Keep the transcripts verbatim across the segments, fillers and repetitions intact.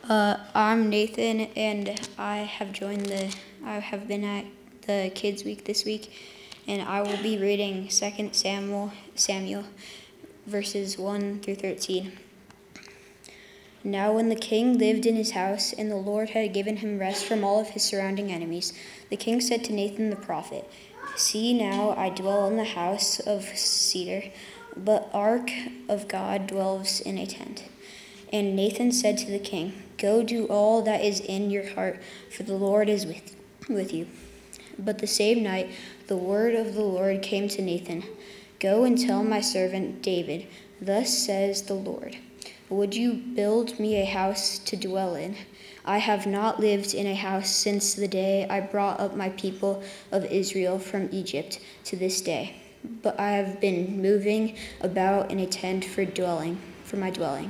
Uh, I'm Nathan, and I have joined the, I have been at the Kids Week this week, and I will be reading Second Samuel, Samuel, verses one through thirteen. Now when the king lived in his house, and the Lord had given him rest from all of his surrounding enemies, the king said to Nathan the prophet, "See now, I dwell in the house of cedar, but ark of God dwells in a tent." And Nathan said to the king, "Go do all that is in your heart, for the Lord is with, with you." But the same night the word of the Lord came to Nathan, "Go and tell my servant David, thus says the Lord, would you build me a house to dwell in? I have not lived in a house since the day I brought up my people of Israel from Egypt to this day, but I have been moving about in a tent for dwelling, for my dwelling.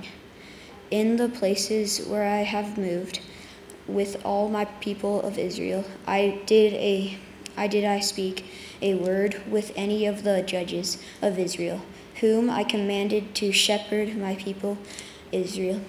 In the places where I have moved with all my people of Israel, I did a I did I speak a word with any of the judges of Israel, whom I commanded to shepherd my people Israel,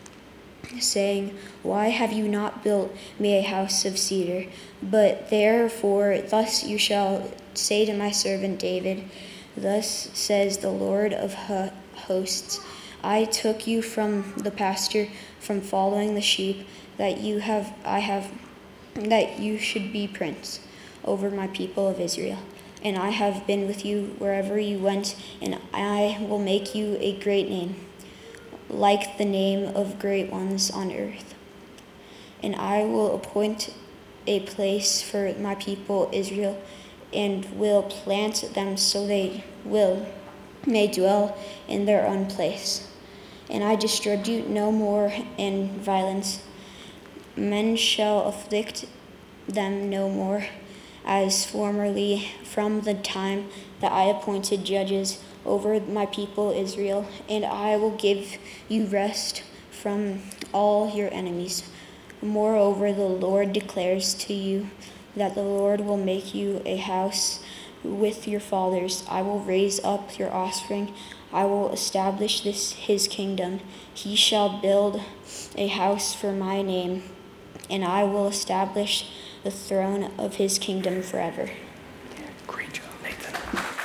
saying, Why have you not built me a house of cedar? But therefore thus you shall say to my servant David, thus says the Lord of hosts, I took you from the pasture, from following the sheep, that you have I have that you should be prince over my people of Israel. And I have been with you wherever you went, and I will make you a great name, like the name of great ones on earth. And I will appoint a place for my people Israel, and will plant them so they will may dwell in their own place. And I distribute no more in violence. Men shall afflict them no more, as formerly from the time that I appointed judges over my people Israel, and I will give you rest from all your enemies. Moreover, the Lord declares to you that the Lord will make you a house with your fathers. I will raise up your offspring. I will establish this his kingdom. He shall build a house for my name, and I will establish the throne of his kingdom forever." Great job, Nathan.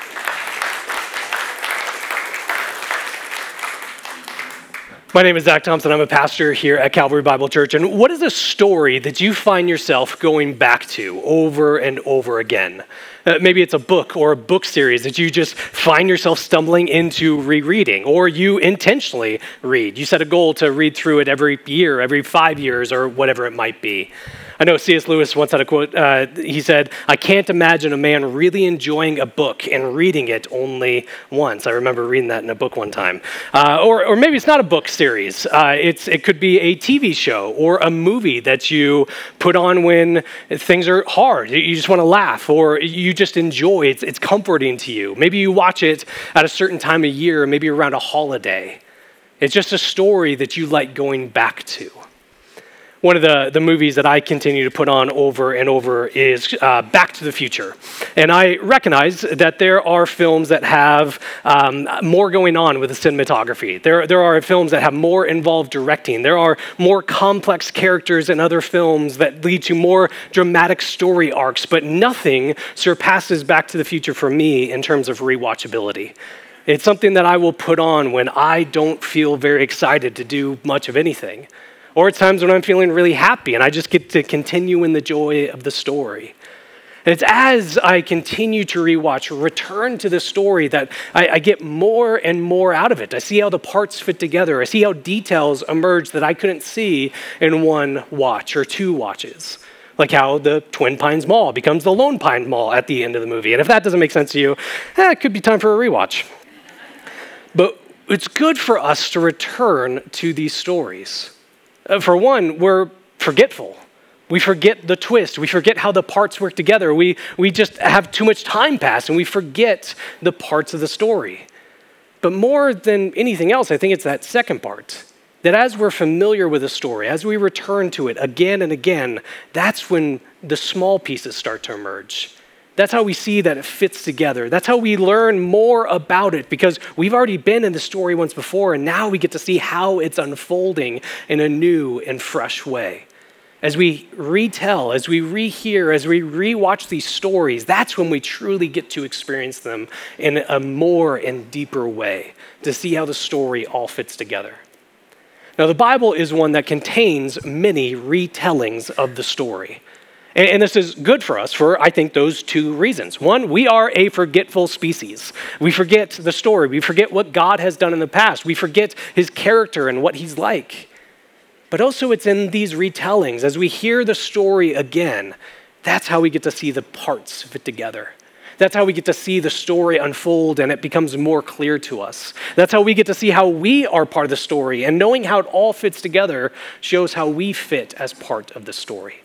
My name is Zach Thompson. I'm a pastor here at Calvary Bible Church. And what is a story that you find yourself going back to over and over again? Uh, maybe it's a book or a book series that you just find yourself stumbling into rereading, or you intentionally read. You set a goal to read through it every year, every five years, or whatever it might be. I know C S Lewis once had a quote. Uh, he said, "I can't imagine a man really enjoying a book and reading it only once." I remember reading that in a book one time. Uh, or, or maybe it's not a book series. Uh, it's it could be a T V show or a movie that you put on when things are hard. You just want to laugh, or you just enjoy. It's, it's comforting to you. Maybe you watch it at a certain time of year, maybe around a holiday. It's just a story that you like going back to. One of the, the movies that I continue to put on over and over is uh, Back to the Future. And I recognize that there are films that have um, more going on with the cinematography. There, there are films that have more involved directing. There are more complex characters in other films that lead to more dramatic story arcs, but nothing surpasses Back to the Future for me in terms of rewatchability. It's something that I will put on when I don't feel very excited to do much of anything. Or at times when I'm feeling really happy and I just get to continue in the joy of the story. And it's as I continue to rewatch, return to the story, that I, I get more and more out of it. I see how the parts fit together. I see how details emerge that I couldn't see in one watch or two watches. Like how the Twin Pines Mall becomes the Lone Pine Mall at the end of the movie. And if that doesn't make sense to you, eh, it could be time for a rewatch. But it's good for us to return to these stories. Uh, for one, we're forgetful. We forget the twist. We forget how the parts work together. We, we just have too much time pass and we forget the parts of the story. But more than anything else, I think it's that second part. That as we're familiar with a story, as we return to it again and again, that's when the small pieces start to emerge. That's how we see that it fits together. That's how we learn more about it, because we've already been in the story once before, and now we get to see how it's unfolding in a new and fresh way. As we retell, as we rehear, as we rewatch these stories, that's when we truly get to experience them in a more and deeper way, to see how the story all fits together. Now, the Bible is one that contains many retellings of the story. And this is good for us for, I think, those two reasons. One, we are a forgetful species. We forget the story. We forget what God has done in the past. We forget his character and what he's like. But also it's in these retellings, as we hear the story again, that's how we get to see the parts fit together. That's how we get to see the story unfold and it becomes more clear to us. That's how we get to see how we are part of the story, and knowing how it all fits together shows how we fit as part of the story.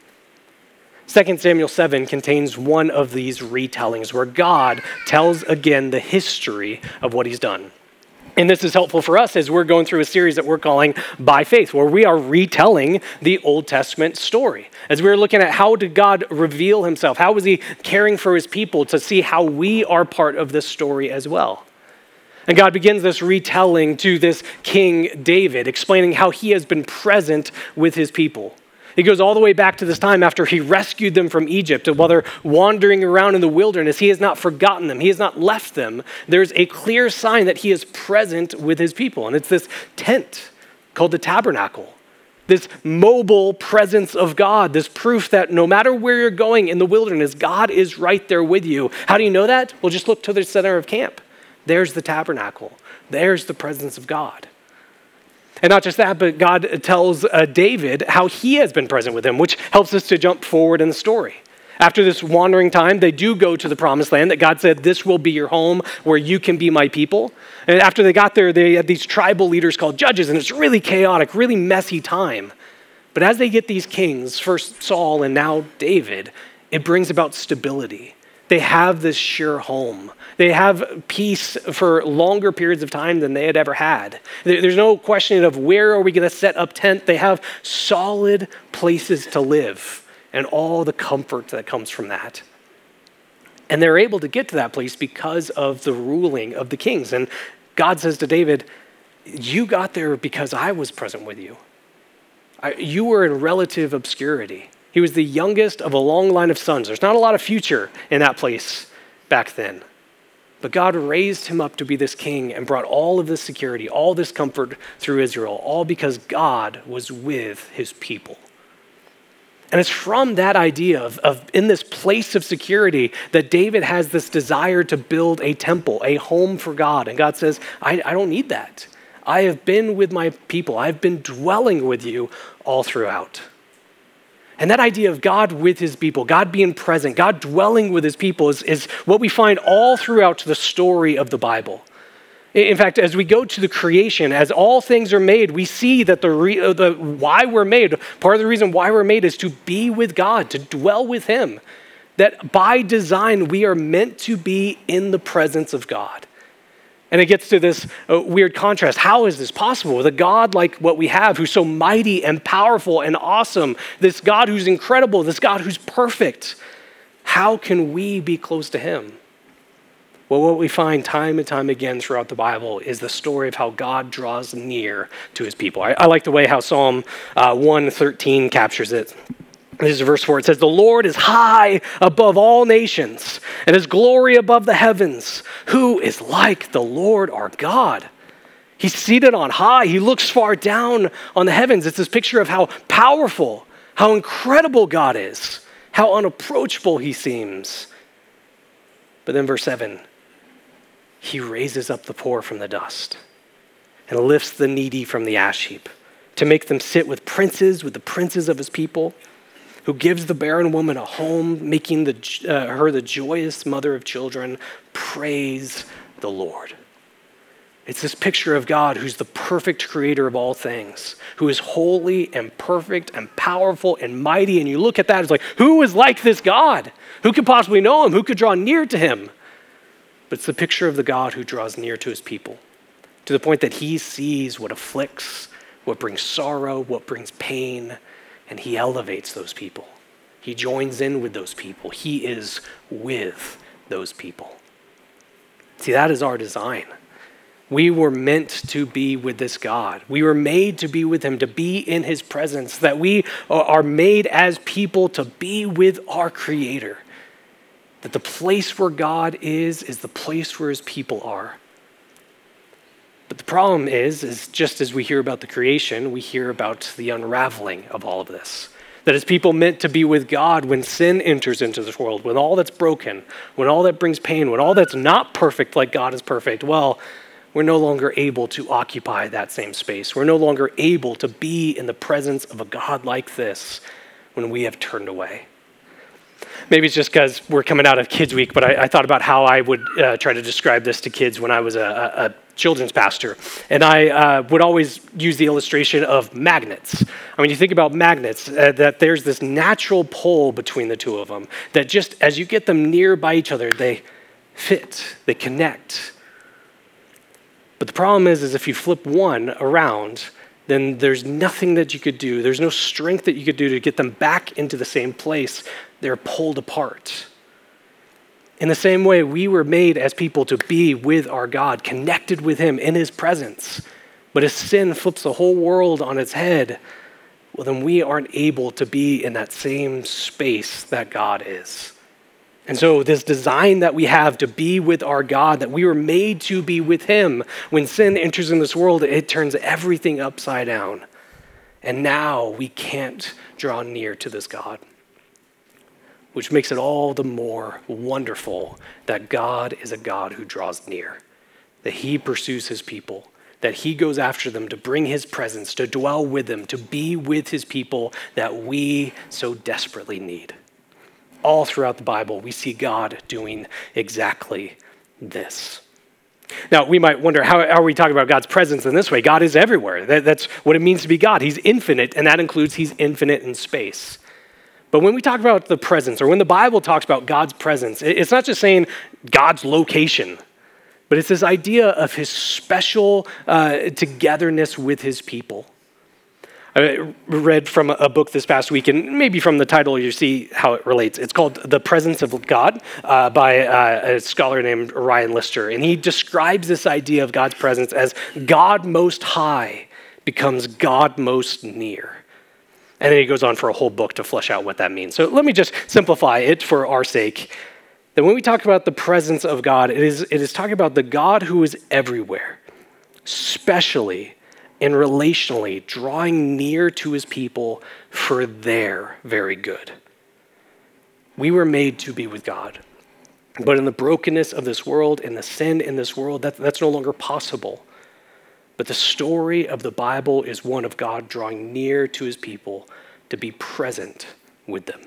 Second Samuel seven contains one of these retellings where God tells again the history of what he's done. And this is helpful for us as we're going through a series that we're calling By Faith, where we are retelling the Old Testament story. As we're looking at how did God reveal himself, how was he caring for his people, to see how we are part of this story as well. And God begins this retelling to this King David, explaining how he has been present with his people. He goes all the way back to this time after he rescued them from Egypt, and while they're wandering around in the wilderness, he has not forgotten them. He has not left them. There's a clear sign that he is present with his people. And it's this tent called the tabernacle, this mobile presence of God, this proof that no matter where you're going in the wilderness, God is right there with you. How do you know that? Well, just look to the center of camp. There's the tabernacle. There's the presence of God. And not just that, but God tells uh, David how he has been present with him, which helps us to jump forward in the story. After this wandering time, they do go to the promised land that God said, this will be your home where you can be my people. And after they got there, they had these tribal leaders called judges, and it's really chaotic, really messy time. But as they get these kings, first Saul and now David, it brings about stability. They have this sure home. They have peace for longer periods of time than they had ever had. There's no question of where are we going to set up tent. They have solid places to live and all the comfort that comes from that. And they're able to get to that place because of the ruling of the kings. And God says to David, you got there because I was present with you. I, you were in relative obscurity. He was the youngest of a long line of sons. There's not a lot of future in that place back then. But God raised him up to be this king and brought all of this security, all this comfort through Israel, all because God was with his people. And it's from that idea of, of in this place of security that David has this desire to build a temple, a home for God. And God says, I, I don't need that. I have been with my people. I've been dwelling with you all throughout. And that idea of God with his people, God being present, God dwelling with his people is, is what we find all throughout the story of the Bible. In fact, as we go to the creation, as all things are made, we see that the, re, the why we're made, part of the reason why we're made is to be with God, to dwell with him. That by design, we are meant to be in the presence of God. And it gets to this uh, weird contrast. How is this possible? With a God like what we have, who's so mighty and powerful and awesome, this God who's incredible, this God who's perfect, how can we be close to him? Well, what we find time and time again throughout the Bible is the story of how God draws near to his people. I, I like the way how Psalm uh, one thirteen captures it. This is verse four. It says, the Lord is high above all nations, and his glory above the heavens. Who is like the Lord our God? He's seated on high. He looks far down on the heavens. It's this picture of how powerful, how incredible God is, how unapproachable he seems. But then verse seven, he raises up the poor from the dust and lifts the needy from the ash heap to make them sit with princes, with the princes of his people, who gives the barren woman a home, making the, uh, her the joyous mother of children. Praise the Lord. It's this picture of God who's the perfect creator of all things, who is holy and perfect and powerful and mighty. And you look at that, it's like, who is like this God? Who could possibly know him? Who could draw near to him? But it's the picture of the God who draws near to his people, to the point that he sees what afflicts, what brings sorrow, what brings pain, and he elevates those people. He joins in with those people. He is with those people. See, that is our design. We were meant to be with this God. We were made to be with him, to be in his presence, that we are made as people to be with our Creator. That the place where God is, is the place where his people are. But the problem is, is just as we hear about the creation, we hear about the unraveling of all of this. That as people meant to be with God, when sin enters into this world, when all that's broken, when all that brings pain, when all that's not perfect like God is perfect, well, we're no longer able to occupy that same space. We're no longer able to be in the presence of a God like this when we have turned away. Maybe it's just because we're coming out of Kids Week, but I, I thought about how I would uh, try to describe this to kids when I was a, a, a children's pastor. And I uh, would always use the illustration of magnets. I mean, you think about magnets, uh, that there's this natural pull between the two of them, that just as you get them near by each other, they fit, they connect. But the problem is, is if you flip one around, then there's nothing that you could do. There's no strength that you could do to get them back into the same place. They're pulled apart. In the same way, we were made as people to be with our God, connected with him in his presence. But as sin flips the whole world on its head, well, then we aren't able to be in that same space that God is. And so this design that we have to be with our God, that we were made to be with him, when sin enters in this world, it turns everything upside down. And now we can't draw near to this God, which makes it all the more wonderful that God is a God who draws near, that he pursues his people, that he goes after them to bring his presence, to dwell with them, to be with his people that we so desperately need. All throughout the Bible, we see God doing exactly this. Now, we might wonder, how, how are we talking about God's presence in this way? God is everywhere. That, that's what it means to be God. He's infinite, and that includes he's infinite in space. But when we talk about the presence, or when the Bible talks about God's presence, it's not just saying God's location, but it's this idea of his special uh, togetherness with his people. I read from a book this past week, and maybe from the title you see how it relates. It's called The Presence of God uh, by uh, a scholar named Ryan Lister. And he describes this idea of God's presence as God most high becomes God most near. And then he goes on for a whole book to flesh out what that means. So let me just simplify it for our sake. That when we talk about the presence of God, it is, it is talking about the God who is everywhere, especially and relationally drawing near to his people for their very good. We were made to be with God. But in the brokenness of this world, in the sin in this world, that, that's no longer possible. But the story of the Bible is one of God drawing near to his people to be present with them.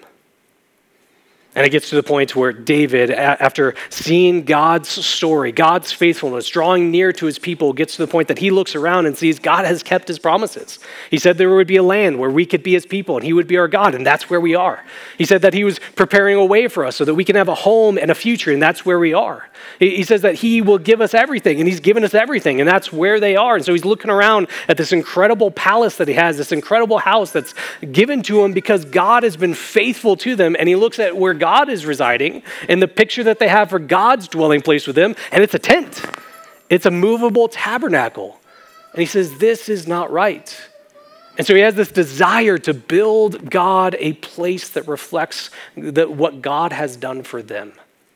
And it gets to the point where David, after seeing God's story, God's faithfulness, drawing near to his people, gets to the point that he looks around and sees God has kept his promises. He said there would be a land where we could be his people and he would be our God, and that's where we are. He said that he was preparing a way for us so that we can have a home and a future, and that's where we are. He says that he will give us everything, and he's given us everything, and that's where they are. And so he's looking around at this incredible palace that he has, this incredible house that's given to him because God has been faithful to them, and he looks at where God God is residing and the picture that they have for God's dwelling place with them, and it's a tent. It's a movable tabernacle. And he says, this is not right. And so he has this desire to build God a place that reflects the, what God has done for them.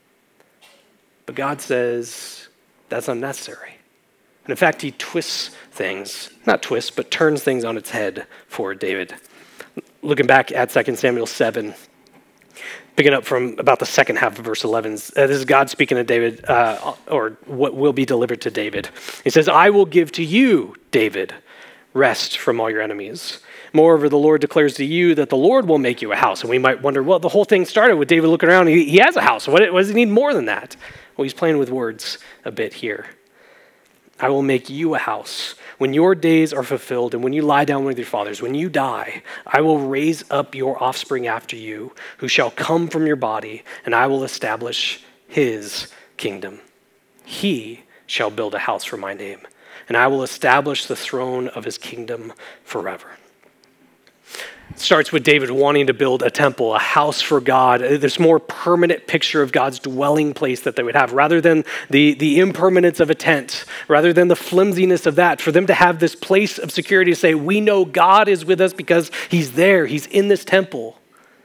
But God says, that's unnecessary. And in fact, he twists things, not twists, but turns things on its head for David. Looking back at Second Samuel seven, picking up from about the second half of verse eleven, uh, this is God speaking to David, uh, or what will be delivered to David. He says, I will give to you, David, rest from all your enemies. Moreover, the Lord declares to you that the Lord will make you a house. And we might wonder, well, the whole thing started with David looking around. He, he has a house. What, what does he need more than that? Well, he's playing with words a bit here. I will make you a house. When your days are fulfilled and when you lie down with your fathers, when you die, I will raise up your offspring after you, who shall come from your body, and I will establish his kingdom. He shall build a house for my name, and I will establish the throne of his kingdom forever. starts with David wanting to build a temple, a house for God, this more permanent picture of God's dwelling place that they would have, rather than the, the impermanence of a tent, rather than the flimsiness of that, for them to have this place of security to say, we know God is with us because he's there, he's in this temple.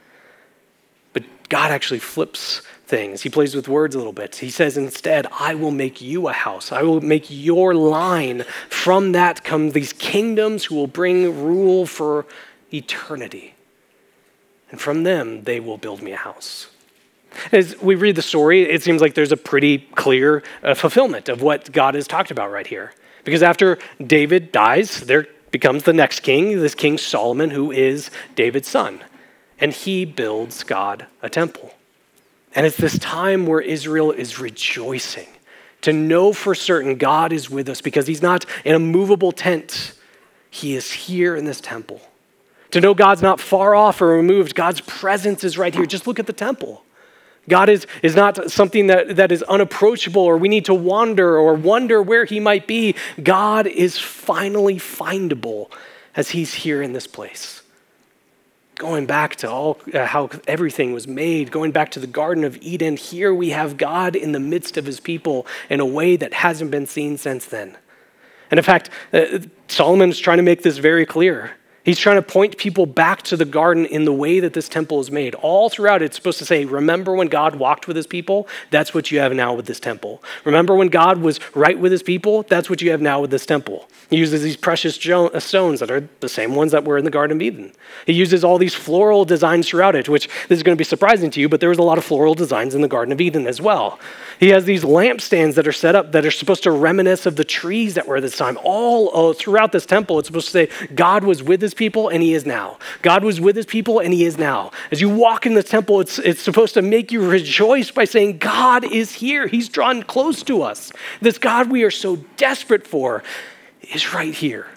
But God actually flips things. He plays with words a little bit. He says instead, I will make you a house. I will make your line. From that come these kingdoms who will bring rule for eternity. And from them, they will build me a house. As we read the story, it seems like there's a pretty clear uh, fulfillment of what God has talked about right here. Because after David dies, there becomes the next king, this King Solomon, who is David's son. And he builds God a temple. And it's this time where Israel is rejoicing to know for certain God is with us because he's not in a movable tent. He is here in this temple. To know God's not far off or removed. God's presence is right here. Just look at the temple. God is, is not something that, that is unapproachable or we need to wander or wonder where he might be. God is finally findable as he's here in this place. Going back to all uh, how everything was made, going back to the Garden of Eden, here we have God in the midst of his people in a way that hasn't been seen since then. And in fact, uh, Solomon's trying to make this very clear. He's trying to point people back to the garden in the way that this temple is made. All throughout, it's supposed to say, remember when God walked with his people? That's what you have now with this temple. Remember when God was right with his people? That's what you have now with this temple. He uses these precious jo- stones that are the same ones that were in the Garden of Eden. He uses all these floral designs throughout it, which this is going to be surprising to you, but there was a lot of floral designs in the Garden of Eden as well. He has these lampstands that are set up that are supposed to reminisce of the trees that were at this time. All oh, throughout this temple, it's supposed to say God was with his people and he is now. God was with his people and he is now. As you walk in the temple, it's, it's supposed to make you rejoice by saying God is here. He's drawn close to us. This God we are so desperate for is right here.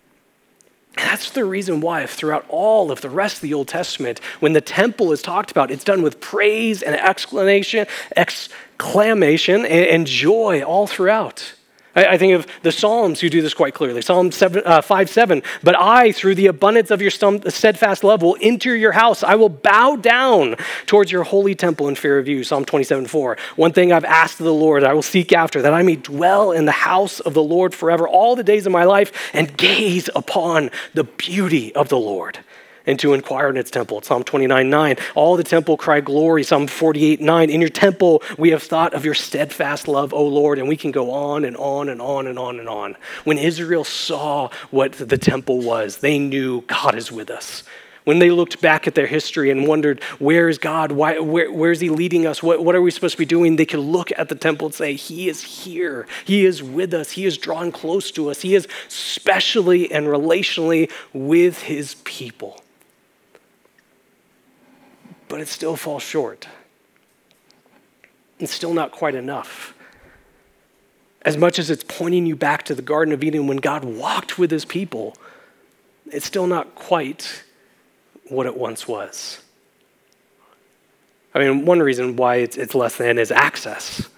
And that's the reason why throughout all of the rest of the Old Testament, when the temple is talked about, it's done with praise and exclamation, exclamation and, and joy all throughout. I, I think of the Psalms who do this quite clearly. Psalm seven, uh, five seven, but I, through the abundance of your steadfast love, will enter your house. I will bow down towards your holy temple in fear of you. Psalm twenty-seven four, one thing I've asked of the Lord, I will seek after, that I may dwell in the house of the Lord forever, all the days of my life, and gaze upon the beauty of the Lord, and to inquire in its temple. Psalm twenty-nine nine, all the temple cry glory. Psalm forty-eight nine, in your temple we have thought of your steadfast love, O Lord, and we can go on and on and on and on and on. When Israel saw what the temple was, they knew God is with us. When they looked back at their history and wondered, where is God? Why, where, where is he leading us? What, what are we supposed to be doing? They could look at the temple and say, he is here. He is with us. He is drawn close to us. He is specially and relationally with his people. But it still falls short. It's still not quite enough. As much as it's pointing you back to the Garden of Eden when God walked with his people, it's still not quite what it once was. I mean, one reason why it's, it's less than is access.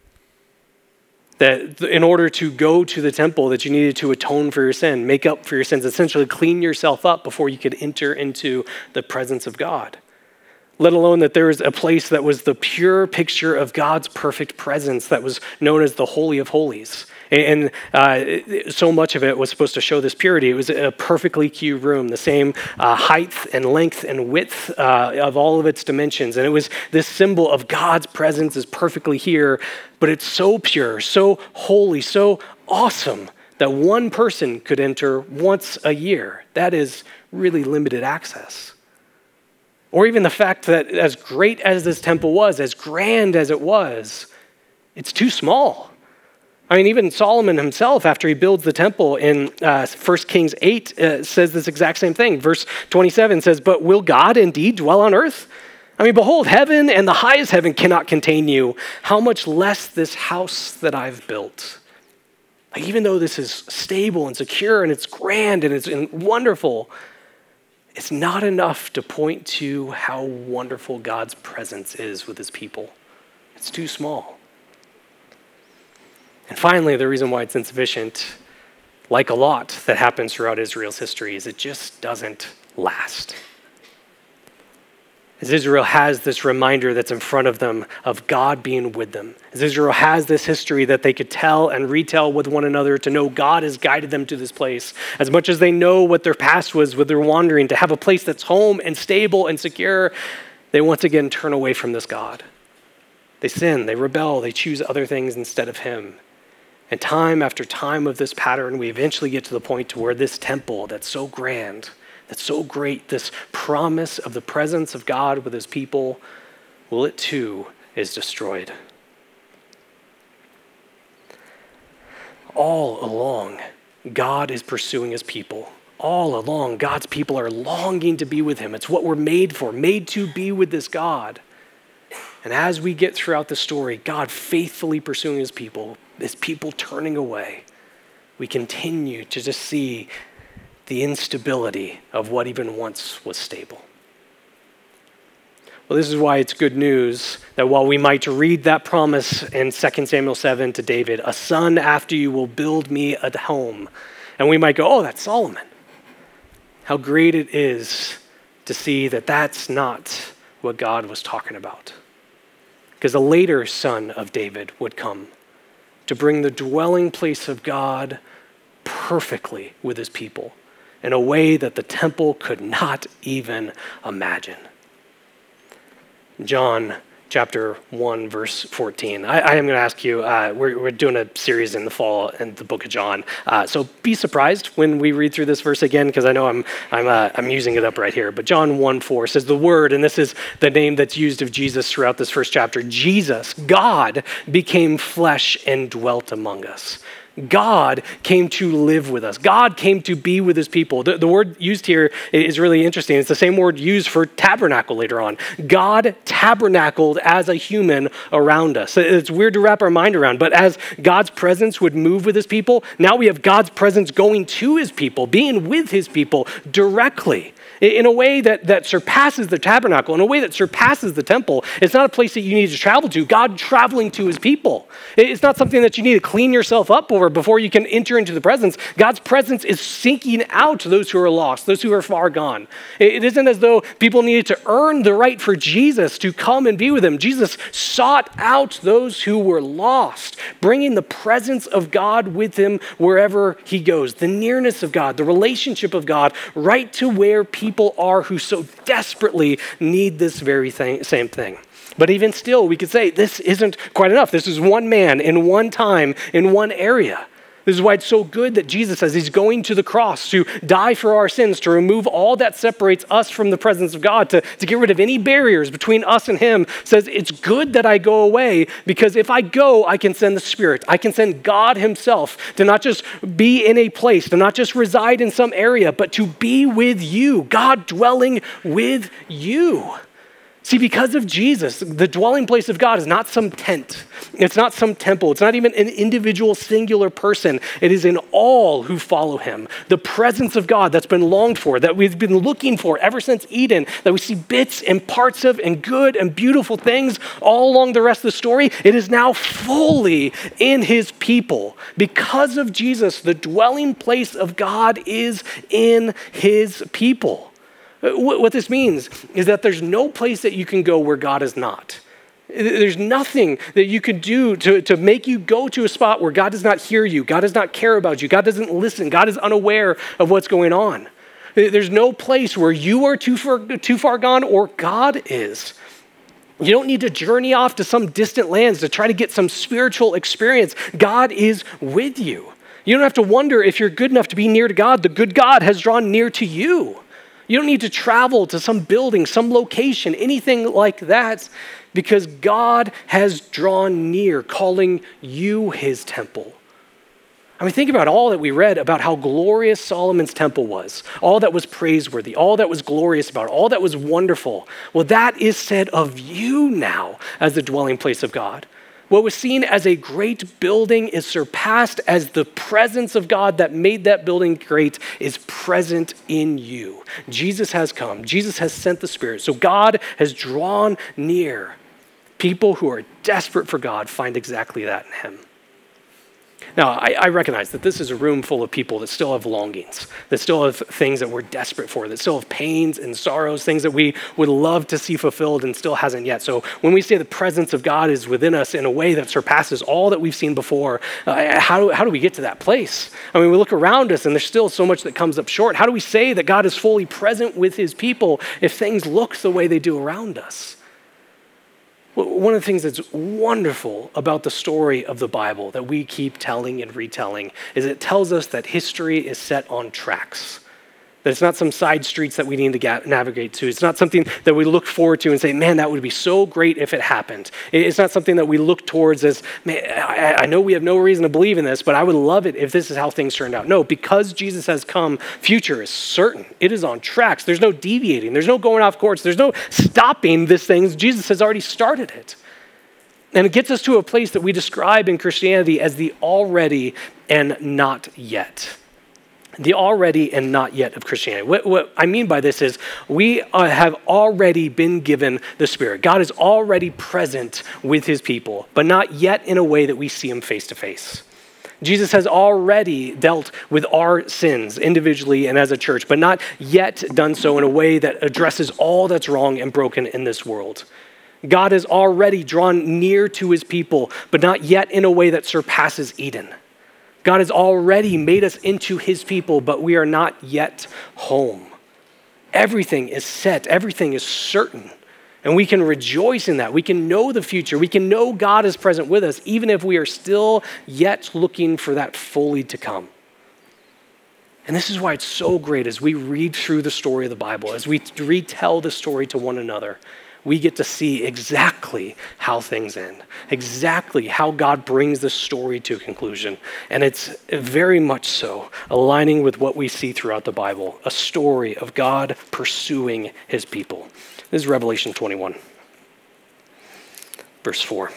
That in order to go to the temple, that you needed to atone for your sin, make up for your sins, essentially clean yourself up before you could enter into the presence of God. Let alone that there was a place that was the pure picture of God's perfect presence that was known as the Holy of Holies. And uh, so much of it was supposed to show this purity. It was a perfectly cued room, the same uh, height and length and width uh, of all of its dimensions. And it was this symbol of God's presence is perfectly here, but it's so pure, so holy, so awesome that one person could enter once a year. That is really limited access. Or even the fact that as great as this temple was, as grand as it was, it's too small. I mean, even Solomon himself, after he builds the temple in uh, First Kings eight, uh, says this exact same thing. Verse twenty-seven says, but will God indeed dwell on earth? I mean, behold, heaven and the highest heaven cannot contain you. How much less this house that I've built? Like, even though this is stable and secure and it's grand and it's wonderful, it's not enough to point to how wonderful God's presence is with his people. It's too small. And finally, the reason why it's insufficient, like a lot that happens throughout Israel's history, is it just doesn't last. As Israel has this reminder that's in front of them of God being with them, as Israel has this history that they could tell and retell with one another to know God has guided them to this place, as much as they know what their past was with their wandering, to have a place that's home and stable and secure, they once again turn away from this God. They sin, they rebel, they choose other things instead of him. And time after time of this pattern, we eventually get to the point to where this temple that's so grand, that's so great, this promise of the presence of God with his people, well, it too is destroyed. All along, God is pursuing his people. All along, God's people are longing to be with him. It's what we're made for, made to be with this God. And as we get throughout the story, God faithfully pursuing his people, his people turning away, we continue to just see the instability of what even once was stable. Well, this is why it's good news that while we might read that promise in Second Samuel seven to David, a son after you will build me a home, and we might go, oh, that's Solomon. How great it is to see that that's not what God was talking about. Because a later son of David would come to bring the dwelling place of God perfectly with his people in a way that the temple could not even imagine. John chapter one, verse fourteen. I, I am going to ask you, uh, we're, we're doing a series in the fall in the book of John. Uh, so be surprised when we read through this verse again, because I know I'm I'm uh, I'm using it up right here. But John one four says the word, and this is the name that's used of Jesus throughout this first chapter. Jesus, God, became flesh and dwelt among us. God came to live with us. God came to be with his people. The, the word used here is really interesting. It's the same word used for tabernacle later on. God tabernacled as a human around us. It's weird to wrap our mind around, but as God's presence would move with his people, now we have God's presence going to his people, being with his people directly. In a way that, that surpasses the tabernacle, in a way that surpasses the temple. It's not a place that you need to travel to. God traveling to his people. It's not something that you need to clean yourself up over before you can enter into the presence. God's presence is seeking out those who are lost, those who are far gone. It isn't as though people needed to earn the right for Jesus to come and be with him. Jesus sought out those who were lost, bringing the presence of God with him wherever he goes. The nearness of God, the relationship of God, right to where people People are who so desperately need this very thing, same thing. But even still, we could say this isn't quite enough. This is one man in one time in one area. This is why it's so good that Jesus, as he's going to the cross to die for our sins, to remove all that separates us from the presence of God, to, to get rid of any barriers between us and him, says it's good that I go away, because if I go, I can send the Spirit. I can send God himself to not just be in a place, to not just reside in some area, but to be with you, God dwelling with you. See, because of Jesus, the dwelling place of God is not some tent. It's not some temple. It's not even an individual singular person. It is in all who follow him. The presence of God that's been longed for, that we've been looking for ever since Eden, that we see bits and parts of and good and beautiful things all along the rest of the story, it is now fully in his people. Because of Jesus, the dwelling place of God is in his people. What this means is that there's no place that you can go where God is not. There's nothing that you can do to, to make you go to a spot where God does not hear you, God does not care about you, God doesn't listen, God is unaware of what's going on. There's no place where you are too far, too far gone or God is. You don't need to journey off to some distant lands to try to get some spiritual experience. God is with you. You don't have to wonder if you're good enough to be near to God. The good God has drawn near to you. You don't need to travel to some building, some location, anything like that, because God has drawn near, calling you his temple. I mean, think about all that we read about how glorious Solomon's temple was, all that was praiseworthy, all that was glorious about it, all that was wonderful. Well, that is said of you now as the dwelling place of God. What was seen as a great building is surpassed as the presence of God that made that building great is present in you. Jesus has come. Jesus has sent the Spirit. So God has drawn near. People who are desperate for God find exactly that in him. Now, I, I recognize that this is a room full of people that still have longings, that still have things that we're desperate for, that still have pains and sorrows, things that we would love to see fulfilled and still hasn't yet. So when we say the presence of God is within us in a way that surpasses all that we've seen before, uh, how, do, how do we get to that place? I mean, we look around us and there's still so much that comes up short. How do we say that God is fully present with his people if things look the way they do around us? One of the things that's wonderful about the story of the Bible that we keep telling and retelling is it tells us that history is set on tracks. That it's not some side streets that we need to ga- navigate to. It's not something that we look forward to and say, man, that would be so great if it happened. It's not something that we look towards as, man, I, I know we have no reason to believe in this, but I would love it if this is how things turned out. No, because Jesus has come, future is certain. It is on tracks. There's no deviating. There's no going off course. There's no stopping this thing. Jesus has already started it. And it gets us to a place that we describe in Christianity as the already and not yet. The already and not yet of Christianity. What, what I mean by this is we uh, have already been given the Spirit. God is already present with his people, but not yet in a way that we see him face to face. Jesus has already dealt with our sins individually and as a church, but not yet done so in a way that addresses all that's wrong and broken in this world. God has already drawn near to his people, but not yet in a way that surpasses Eden. God has already made us into his people, but we are not yet home. Everything is set. Everything is certain. And we can rejoice in that. We can know the future. We can know God is present with us, even if we are still yet looking for that fully to come. And this is why it's so great as we read through the story of the Bible, as we retell the story to one another, we get to see exactly how things end, exactly how God brings the story to a conclusion. And it's very much so aligning with what we see throughout the Bible, a story of God pursuing his people. This is Revelation twenty-one, verse four.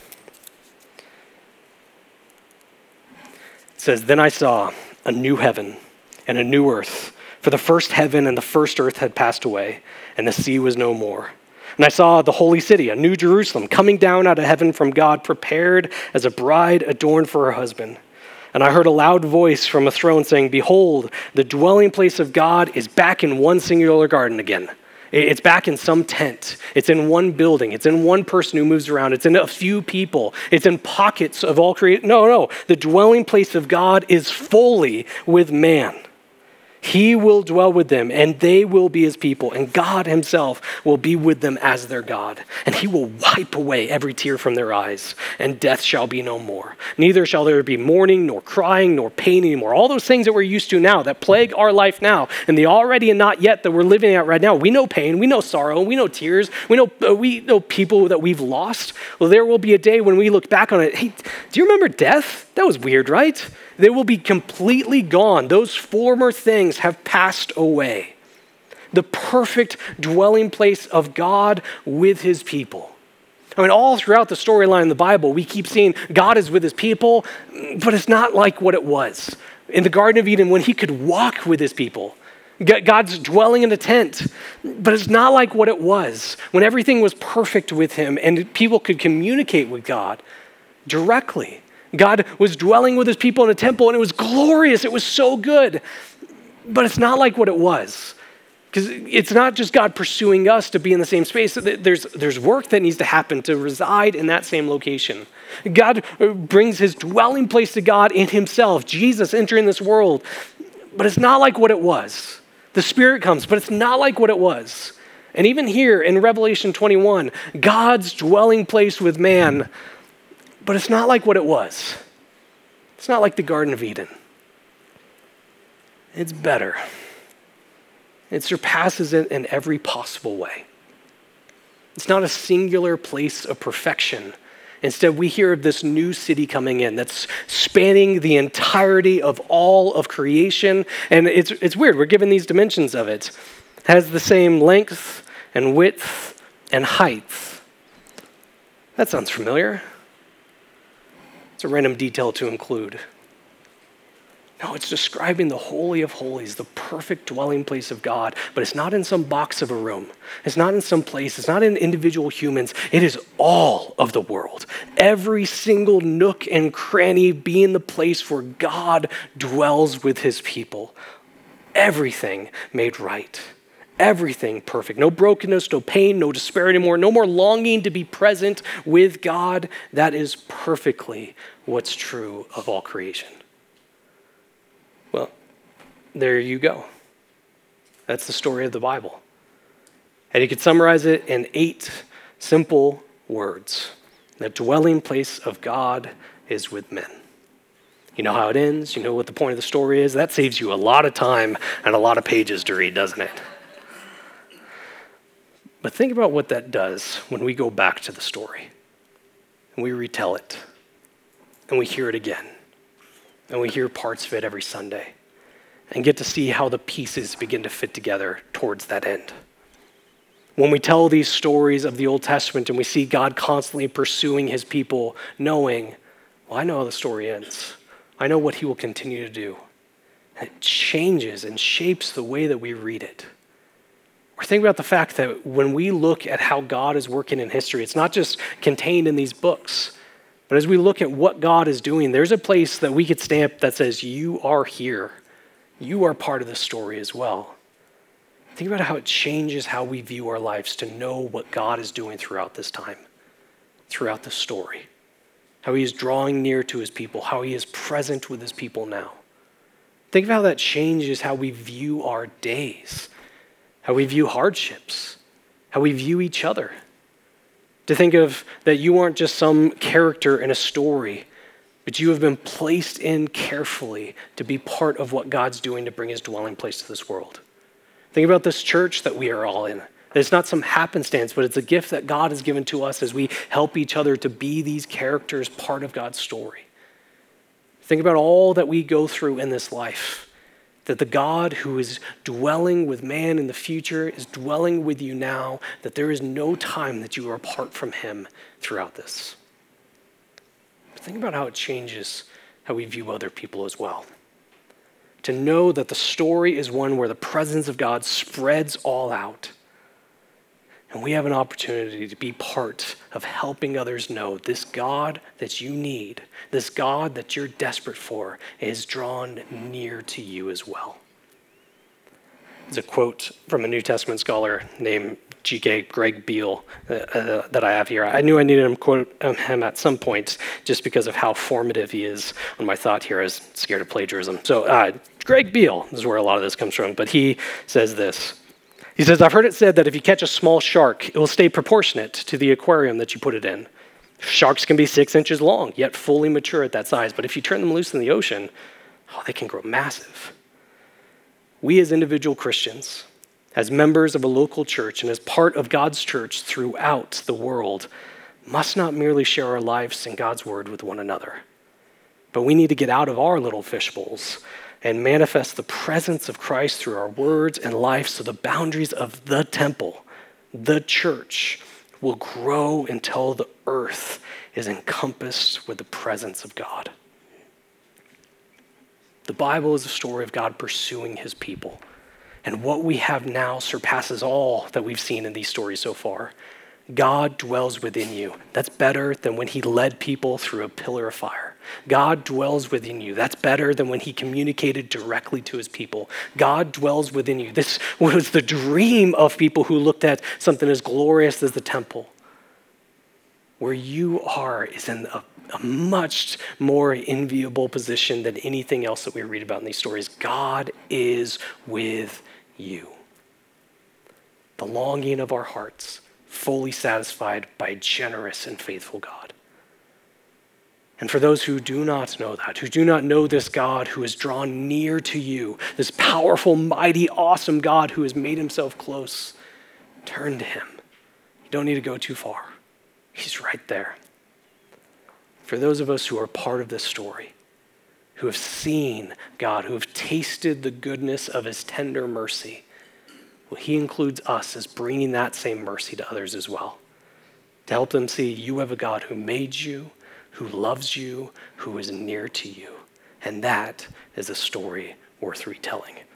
It says, "Then I saw a new heaven and a new earth, for the first heaven and the first earth had passed away, and the sea was no more. And I saw the holy city, a new Jerusalem, coming down out of heaven from God, prepared as a bride adorned for her husband. And I heard a loud voice from a throne saying, 'Behold, the dwelling place of God is back in one singular garden again.'" It's back in some tent. It's in one building. It's in one person who moves around. It's in a few people. It's in pockets of all creation. No, no. The dwelling place of God is fully with man. He will dwell with them, and they will be his people, and God himself will be with them as their God. And he will wipe away every tear from their eyes, and death shall be no more. Neither shall there be mourning, nor crying, nor pain anymore. All those things that we're used to now, that plague our life now, and the already and not yet that we're living out right now. We know pain, we know sorrow, we know tears, we know uh, we know people that we've lost. Well, there will be a day when we look back on it. Hey, do you remember death? That was weird, right? They will be completely gone. Those former things have passed away. The perfect dwelling place of God with his people. I mean, all throughout the storyline in the Bible, we keep seeing God is with his people, but it's not like what it was. In the Garden of Eden, when he could walk with his people, God's dwelling in a tent, but it's not like what it was. When everything was perfect with him and people could communicate with God directly. God was dwelling with his people in a temple, and it was glorious. It was so good. But it's not like what it was. Because it's not just God pursuing us to be in the same space. There's, there's work that needs to happen to reside in that same location. God brings his dwelling place to God in himself, Jesus entering this world. But it's not like what it was. The Spirit comes, but it's not like what it was. And even here in Revelation twenty-one, God's dwelling place with man, but it's not like what it was. It's not like the Garden of Eden. It's better. It surpasses it in every possible way. It's not a singular place of perfection. Instead, we hear of this new city coming in that's spanning the entirety of all of creation. And it's, it's weird. We're given these dimensions of it. It has the same length and width and height. That sounds familiar. It's a random detail to include. No, it's describing the Holy of Holies, the perfect dwelling place of God, but it's not in some box of a room. It's not in some place. It's not in individual humans. It is all of the world. Every single nook and cranny being the place where God dwells with his people. Everything made right. Everything perfect. No brokenness, no pain, no despair anymore. No more longing to be present with God. That is perfectly what's true of all creation. Well, there you go. That's the story of the Bible. And you could summarize it in eight simple words. The dwelling place of God is with men. You know how it ends. You know what the point of the story is. That saves you a lot of time and a lot of pages to read, doesn't it? But think about what that does when we go back to the story and we retell it and we hear it again. And we hear parts of it every Sunday and get to see how the pieces begin to fit together towards that end. When we tell these stories of the Old Testament and we see God constantly pursuing his people, knowing, well, I know how the story ends. I know what he will continue to do. And it changes and shapes the way that we read it. Or think about the fact that when we look at how God is working in history, it's not just contained in these books. But as we look at what God is doing, there's a place that we could stamp that says, you are here. You are part of the story as well. Think about how it changes how we view our lives to know what God is doing throughout this time, throughout the story. How he is drawing near to his people, how he is present with his people now. Think of how that changes how we view our days, how we view hardships, how we view each other. To think of that you aren't just some character in a story, but you have been placed in carefully to be part of what God's doing to bring his dwelling place to this world. Think about this church that we are all in. It's not some happenstance, but it's a gift that God has given to us as we help each other to be these characters, part of God's story. Think about all that we go through in this life. That the God who is dwelling with man in the future is dwelling with you now, that there is no time that you are apart from him throughout this. But think about how it changes how we view other people as well. To know that the story is one where the presence of God spreads all out. And we have an opportunity to be part of helping others know this God that you need, this God that you're desperate for, is drawn near to you as well. There's a quote from a New Testament scholar named G K Greg Beale uh, uh, that I have here. I knew I needed him quote um, him at some point just because of how formative he is on my thought here. I was scared of plagiarism. So uh, Greg Beale is where a lot of this comes from, but he says this. He says, I've heard it said that if you catch a small shark, it will stay proportionate to the aquarium that you put it in. Sharks can be six inches long, yet fully mature at that size. But if you turn them loose in the ocean, oh, they can grow massive. We as individual Christians, as members of a local church and as part of God's church throughout the world, must not merely share our lives and God's word with one another, but we need to get out of our little fish bowls and manifest the presence of Christ through our words and life so the boundaries of the temple, the church, will grow until the earth is encompassed with the presence of God. The Bible is a story of God pursuing his people. And what we have now surpasses all that we've seen in these stories so far. God dwells within you. That's better than when he led people through a pillar of fire. God dwells within you. That's better than when he communicated directly to his people. God dwells within you. This was the dream of people who looked at something as glorious as the temple. Where you are is in a, a much more enviable position than anything else that we read about in these stories. God is with you. The longing of our hearts, fully satisfied by a generous and faithful God. And for those who do not know that, who do not know this God who is drawn near to you, this powerful, mighty, awesome God who has made himself close, turn to him. You don't need to go too far. He's right there. For those of us who are part of this story, who have seen God, who have tasted the goodness of his tender mercy, well, he includes us as bringing that same mercy to others as well, to help them see you have a God who made you, who loves you, who is near to you. And that is a story worth retelling.